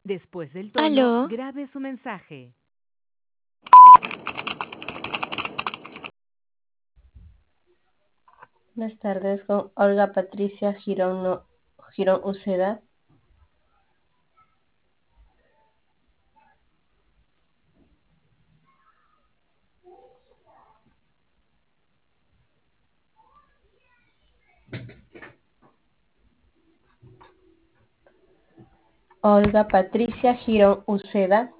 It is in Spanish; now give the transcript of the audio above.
Después del tono, Aló, grabe su mensaje. Buenas tardes, con Olga Patricia Girón Uceda. Olga Patricia Girón Uceda.